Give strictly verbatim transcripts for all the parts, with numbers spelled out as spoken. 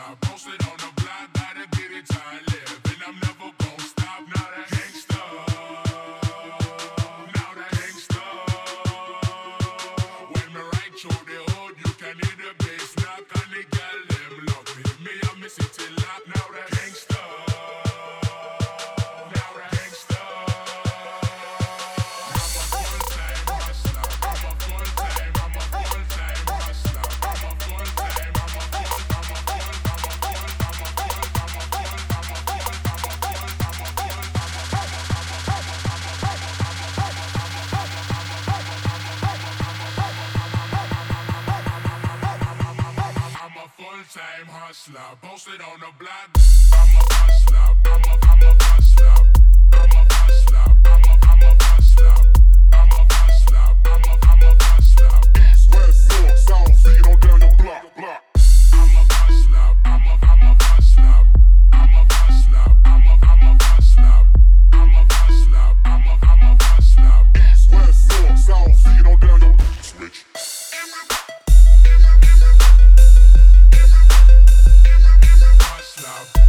hustler, posted on the block, gotta get it till I live, and I'm never gon' stop. Now that gangsta, now that gangsta. When me ride through the hood, you can hear the bass knock, and the girl them love me. Me and me city lock. Now that gangsta, now that gangsta. I'm a full-time hustler. I'm a full-time. I'm a full-time hustler. I'm a full-time. I'm a full. I'm a full. I'm a full. I'm a full. I'm a full. I'm a full. I'm a full. I'm a I'm a full-time hustler, posted on the block. I'm a hustler. I'm a. I'm a hustler. I'm a hustler. I'm a. I'm a hustler. I'm a hustler. I'm a. I'm a hustler. East, west, north, south, feet on down your block, block. I'm a hustler. I'm a. I'm a hustler. I'm a hustler. I'm a. I'm a hustler. I'm a hustler. I'm a. I'm a hustler. East, west, north, south, feet on down your switch. Hustler.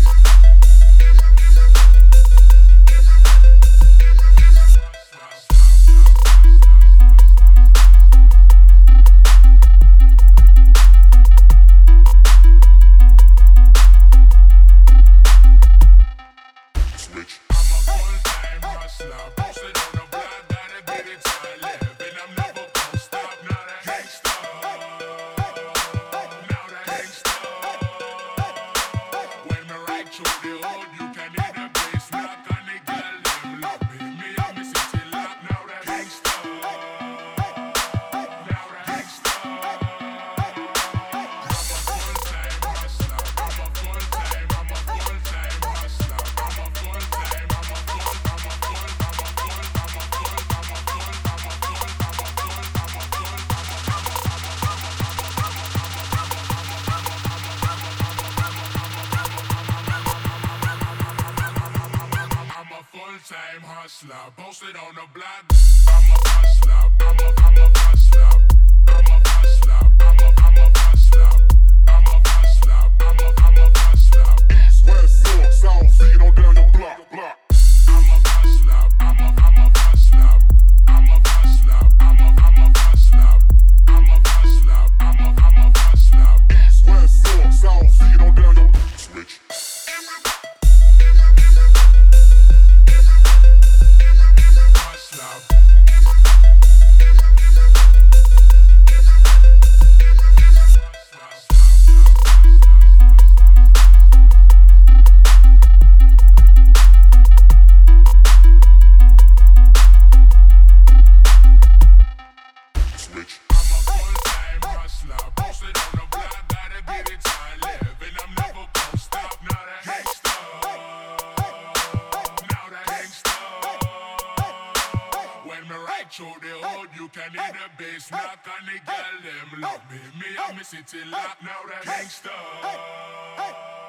Switch. I'm a full-time hustler, posted on the block, gotta get it till I live, and I'm never gon' stop. Now that gangsta, now that gangsta. When me ride through the hood, you can hear the bass knock, and the girl them love me. Me and me city lock. Now that gangsta, now that gangsta. I'm a full-time hustler. I'm a full-time. I'm a full-time hustler. I'm a full-time. I'm a full. I'm a full. I'm a full. I'm a full. I'm a full. I'm a full. I'm a full. I'm a full. I'm a full-time hustler, posted on the block. I'm a hustler. I'm a. I'm a hustler. I'm a hustler. I'm a. I'm a hustler. I'm a hustler. I'm a. I'm a hustler. East, west, north, south, feet on down your block, block. I'm a hustler. I'm a. I'm a hustler. I'm a hustler. I'm a. I'm a hustler. I'm a hustler. I'm a. I'm a hustler. East, west, north, south, feet on down your switch. Hustler. Switch. I'm a full-time hustler, posted on the block, gotta get it till I live, and I'm never gon' stop. Now that gangsta, now that gangsta. When me ride through the hood, you can hear the bass knock, and the girl them love me. Me and me city lock. Now that gangsta.